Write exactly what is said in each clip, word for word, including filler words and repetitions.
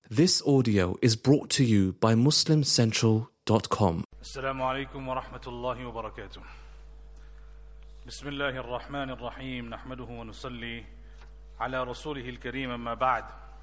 This audio is brought to you by Muslim Central dot com. Assalamu alaikum wa rahmatullahi wa barakatuh. Bismillahir Rahmanir Rahim. Nahmaduhu wa nusalli ala rasulihil kareem amma ba'd.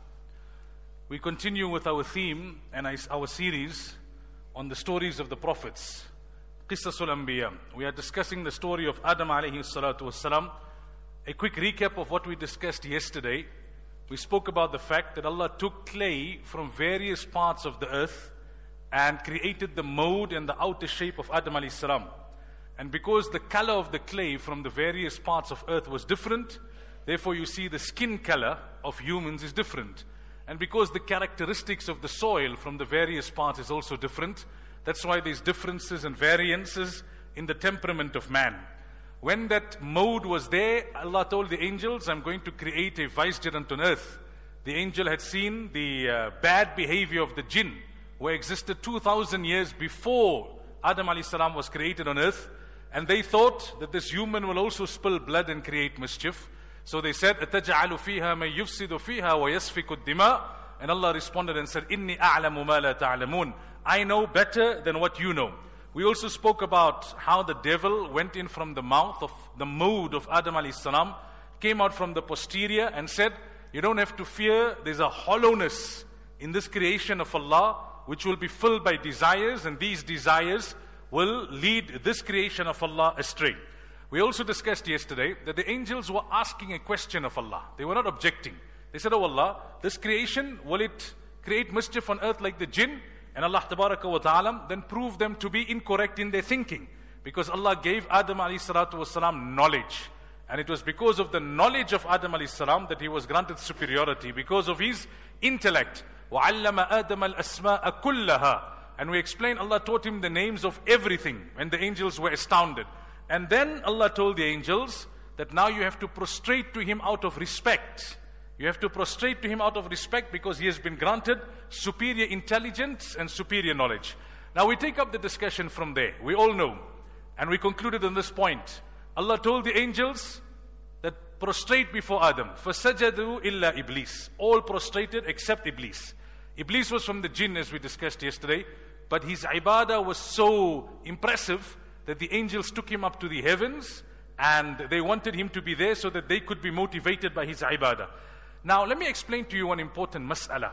We continue with our theme and our series on the stories of the prophets. Qisasul Anbiya. We are discussing the story of Adam alayhi salatu wassalam. A quick recap of what we discussed yesterday. We spoke about the fact that Allah took clay from various parts of the earth and created the mold and the outer shape of Adam alayhi salam. And because the color of the clay from the various parts of earth was different, therefore you see the skin color of humans is different. And because the characteristics of the soil from the various parts is also different, that's why there's differences and variances in the temperament of man. When that mode was there, Allah told the angels, I'm going to create a vicegerent on earth. The angel had seen the uh, bad behavior of the jinn, who existed two thousand years before Adam alayhi salam was created on earth. And they thought that this human will also spill blood and create mischief. So they said, أَتَجْعَلُ فِيهَا مَنْ يُفْسِدُ فِيهَا وَيَسْفِكُ الدِّمَاءِ. And Allah responded and said, إِنِّي أَعْلَمُ مَا لَا تَعْلَمُونَ. I know better than what you know. We also spoke about how the devil went in from the mouth of the mold of Adam alayhi salam, came out from the posterior and said, you don't have to fear, there's a hollowness in this creation of Allah which will be filled by desires, and these desires will lead this creation of Allah astray. We also discussed yesterday that the angels were asking a question of Allah. They were not objecting. They said, oh Allah, this creation, will it create mischief on earth like the jinn? And Allah tabaraka wa ta'ala then proved them to be incorrect in their thinking. Because Allah gave Adam alayhi salatu wasalam knowledge. And it was because of the knowledge of Adam alayhi salam that he was granted superiority. Because of his intellect. وَعَلَّمَ آدَمَ الْأَسْمَاءَ كُلَّهَا. And we explained Allah taught him the names of everything. And the angels were astounded. And then Allah told the angels that now you have to prostrate to him out of respect. You have to prostrate to him out of respect because he has been granted superior intelligence and superior knowledge. Now we take up the discussion from there. We all know. And we concluded on this point. Allah told the angels that prostrate before Adam. فَسَجَدُوا إِلَّا Iblis. All prostrated except Iblis. Iblis was from the jinn as we discussed yesterday. But his ibadah was so impressive that the angels took him up to the heavens and they wanted him to be there so that they could be motivated by his ibadah. Now, let me explain to you one important mas'ala.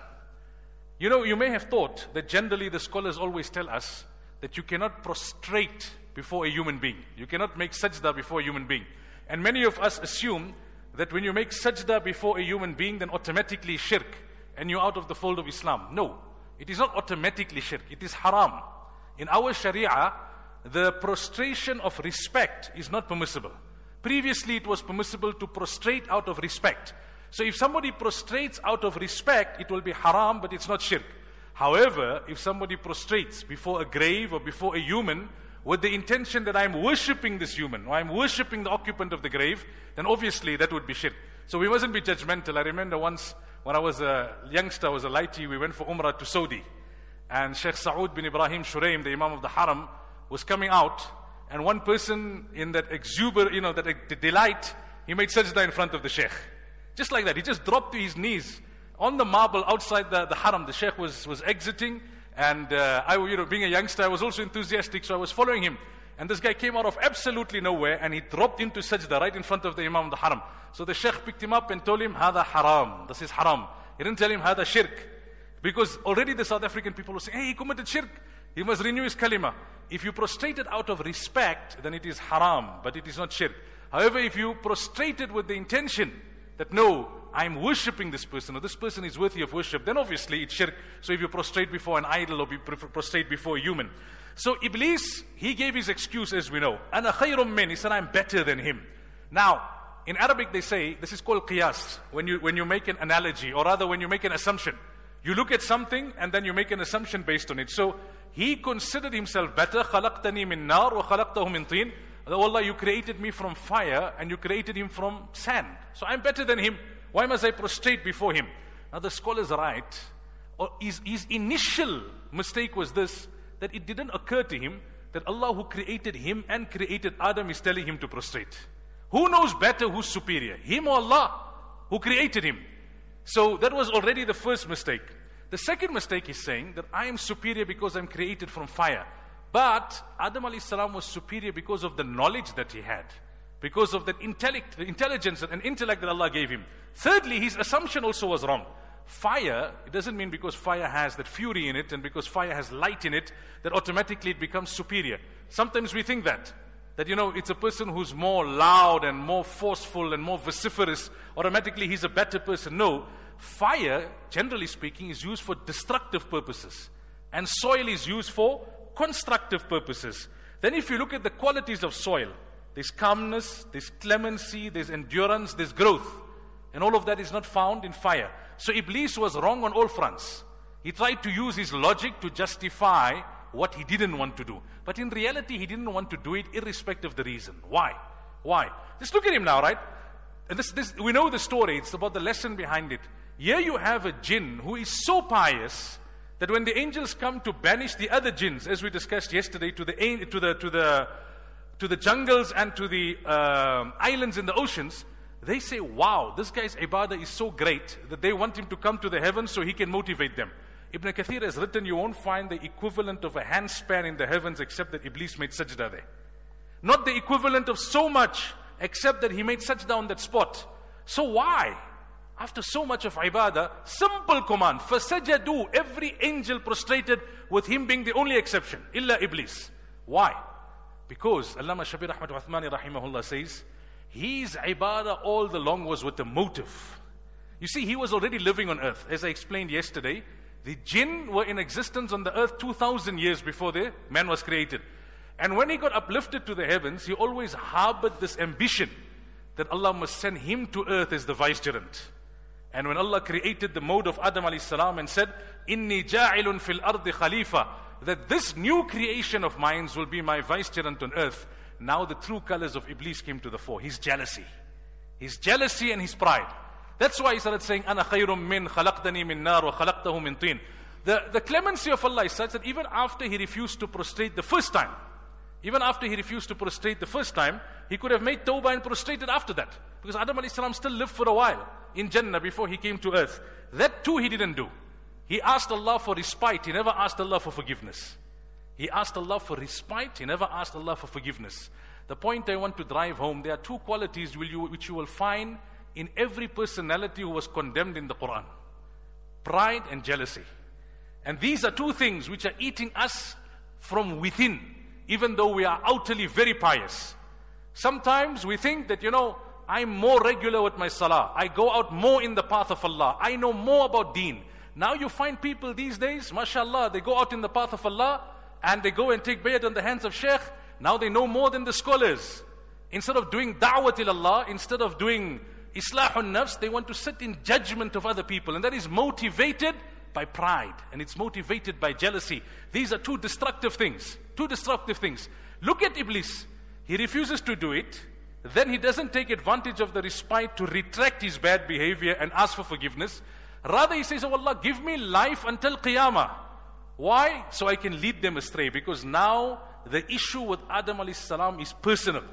You know, you may have thought that generally the scholars always tell us that you cannot prostrate before a human being. You cannot make sajda before a human being. And many of us assume that when you make sajda before a human being, then automatically shirk and you're out of the fold of Islam. No, it is not automatically shirk. It is haram. In our sharia, the prostration of respect is not permissible. Previously, it was permissible to prostrate out of respect. So if somebody prostrates out of respect, it will be haram, but it's not shirk. However, if somebody prostrates before a grave or before a human with the intention that I'm worshipping this human, or I'm worshipping the occupant of the grave, then obviously that would be shirk. So we mustn't be judgmental. I remember once when I was a youngster, I was a lighty, we went for Umrah to Saudi. And Sheikh Saud bin Ibrahim Shuraim, the Imam of the Haram, was coming out. And one person in that exuber, you know, that uh, delight, he made sajda in front of the Sheikh. Just like that, he just dropped to his knees on the marble outside the, the haram. The Sheikh was, was exiting, and uh, I, you know, being a youngster, I was also enthusiastic, so I was following him. And this guy came out of absolutely nowhere, and he dropped into sajda right in front of the Imam of the Haram. So the Sheikh picked him up and told him, Hada haram, this is haram. He didn't tell him, Hada shirk. Because already the South African people were saying, hey, he committed shirk. He must renew his kalima. If you prostrated out of respect, then it is haram, but it is not shirk. However, if you prostrated with the intention that no, I'm worshipping this person, or this person is worthy of worship, then obviously it's shirk. So if you prostrate before an idol or be prostrate before a human. So Iblis, he gave his excuse as we know. Ana khayrum min, he said, I'm better than him. Now, in Arabic they say, this is called qiyas, when you, when you make an analogy, or rather when you make an assumption. You look at something and then you make an assumption based on it. So he considered himself better. خَلَقْتَنِي مِن نَارٍ وَخَلَقْتَهُ مِن طِينٍ. Oh Allah, you created me from fire and you created him from sand. So I'm better than him. Why must I prostrate before him? Now the scholars write, or his, his initial mistake was this, that it didn't occur to him that Allah who created him and created Adam is telling him to prostrate. Who knows better who's superior? Him or Allah who created him? So that was already the first mistake. The second mistake is saying that I am superior because I'm created from fire. But Adam alayhi salam was superior because of the knowledge that he had, because of the intellect, intelligence and intellect that Allah gave him. Thirdly, his assumption also was wrong. Fire, it doesn't mean because fire has that fury in it and because fire has light in it, that automatically it becomes superior. Sometimes we think that, that you know, it's a person who's more loud and more forceful and more vociferous, automatically he's a better person. No, fire, generally speaking, is used for destructive purposes. And soil is used for constructive purposes. Then if you look at the qualities of soil, there's calmness, there's clemency, there's endurance, there's growth. And all of that is not found in fire. So Iblis was wrong on all fronts. He tried to use his logic to justify what he didn't want to do. But in reality, he didn't want to do it irrespective of the reason. Why? Why? Just look at him now, right? And this, this, we know the story. It's about the lesson behind it. Here you have a jinn who is so pious that when the angels come to banish the other jinns, as we discussed yesterday, to the to the to the to the jungles and to the uh, islands in the oceans, they say, wow, this guy's ibadah is so great that they want him to come to the heavens so he can motivate them. Ibn Kathir has written, you won't find the equivalent of a handspan in the heavens except that Iblis made sajda there. Not the equivalent of so much except that he made sajda on that spot. So why? After so much of ibadah, simple command, fasajadu, every angel prostrated with him being the only exception, illa Iblis. Why? Because Allama Shabir Ahmad Uthmani rahimahullah says, his ibadah all the long was with a motive. You see, he was already living on earth. As I explained yesterday, the jinn were in existence on the earth two thousand years before the man was created. And when he got uplifted to the heavens, he always harbored this ambition that Allah must send him to earth as the vicegerent. And when Allah created the mode of Adam alayhi salam and said, Inni ja'ilun fil ardi khalifa, that this new creation of mine will be my vicegerent on earth. Now the true colors of Iblis came to the fore. His jealousy. His jealousy and his pride. That's why he started saying, Ana khayrum min khalaqtani min nar wa khalaqtahu min tin. The, the clemency of Allah is such that even after he refused to prostrate the first time, even after he refused to prostrate the first time, he could have made tawbah and prostrated after that. Because Adam alayhi salam still lived for a while in Jannah before he came to earth. That too he didn't do. He asked Allah for respite. He never asked Allah for forgiveness. He asked Allah for respite. He never asked Allah for forgiveness. The point I want to drive home, there are two qualities will you, which you will find in every personality who was condemned in the Quran. Pride and jealousy. And these are two things which are eating us from within, even though we are outwardly very pious. Sometimes we think that, you know, I'm more regular with my salah. I go out more in the path of Allah. I know more about deen. Now you find people these days, mashallah, they go out in the path of Allah and they go and take bayat on the hands of Shaykh. Now they know more than the scholars. Instead of doing da'wat ila Allah, instead of doing islahun nafs, they want to sit in judgment of other people. And that is motivated by pride. And it's motivated by jealousy. These are two destructive things. Two destructive things. Look at Iblis. He refuses to do it. Then he doesn't take advantage of the respite to retract his bad behavior and ask for forgiveness. Rather he says, oh Allah, give me life until Qiyamah. Why? So I can lead them astray. Because now the issue with Adam alayhi salam is personal.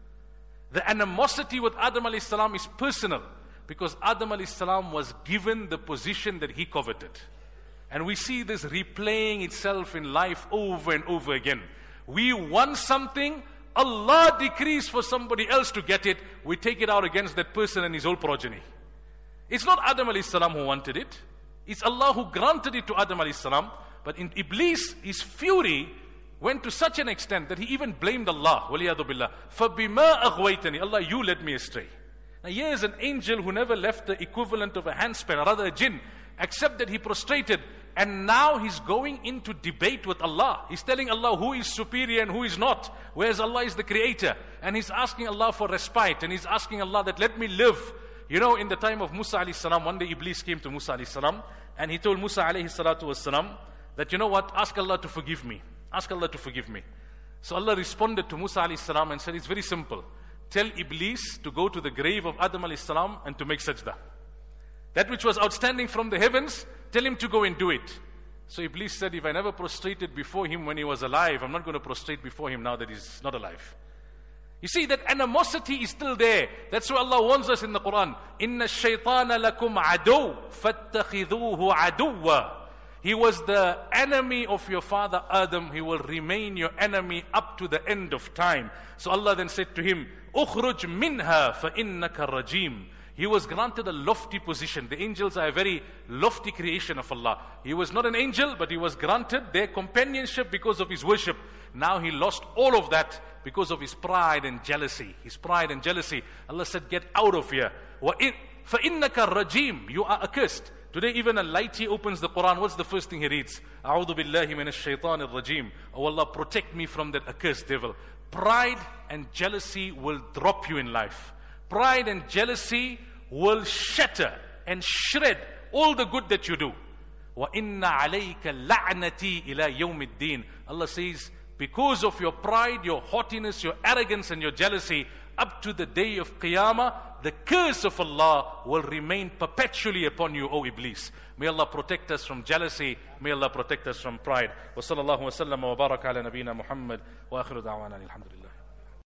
The animosity with Adam alayhi salam is personal. Because Adam alayhi salam was given the position that he coveted. And we see this replaying itself in life over and over again. We want something, Allah decrees for somebody else to get it, we take it out against that person and his whole progeny. It's not Adam alayhi salam who wanted it. It's Allah who granted it to Adam alayhi salam. But in Iblis, his fury went to such an extent that he even blamed Allah. Waliyadu billah. فَبِمَا أَغْوَيْتَنِي, Allah, you led me astray. Now here is an angel who never left the equivalent of a handspan, or rather a jinn, except that he prostrated. And now he's going into debate with Allah. He's telling Allah who is superior and who is not. Whereas Allah is the creator. And he's asking Allah for respite. And he's asking Allah that let me live. You know, in the time of Musa alayhi salam, one day Iblis came to Musa alayhi salam. And he told Musa alayhi salatu wasalam that, you know what, ask Allah to forgive me. Ask Allah to forgive me. So Allah responded to Musa alayhi salam and said, it's very simple. Tell Iblis to go to the grave of Adam alayhi salam and to make sajda. That which was outstanding from the heavens, tell him to go and do it. So Iblis said, if I never prostrated before him when he was alive, I'm not going to prostrate before him now that he's not alive. You see, that animosity is still there. That's why Allah warns us in the Quran. Inna shaytana lakum adu, fattakhidhuhu aduwa. He was the enemy of your father Adam. He will remain your enemy up to the end of time. So Allah then said to him, "Ukhruj minha fa innaka rajim." He was granted a lofty position. The angels are a very lofty creation of Allah. He was not an angel, but he was granted their companionship because of his worship. Now he lost all of that because of his pride and jealousy. His pride and jealousy. Allah said, get out of here. فَإِنَّكَ الرَّجِيمُ. You are accursed. Today even a laity opens the Quran. What's the first thing he reads? أَعُوذُ بِاللَّهِ مِنَ الشَّيْطَانِ الرَّجِيمِ. Oh Allah, protect me from that accursed devil. Pride and jealousy will drop you in life. Pride and jealousy will shatter and shred all the good that you do. وَإِنَّ عَلَيْكَ لَعْنَتِي إِلَى يَوْمِ الدِّينِ. Allah says, because of your pride, your haughtiness, your arrogance and your jealousy, up to the day of Qiyamah, the curse of Allah will remain perpetually upon you, O Iblis. May Allah protect us from jealousy. May Allah protect us from pride. Wa sallallahu wa sallam wa baraka ala nabiyyina Muhammad wa akhiru da'wana alhamdulillah.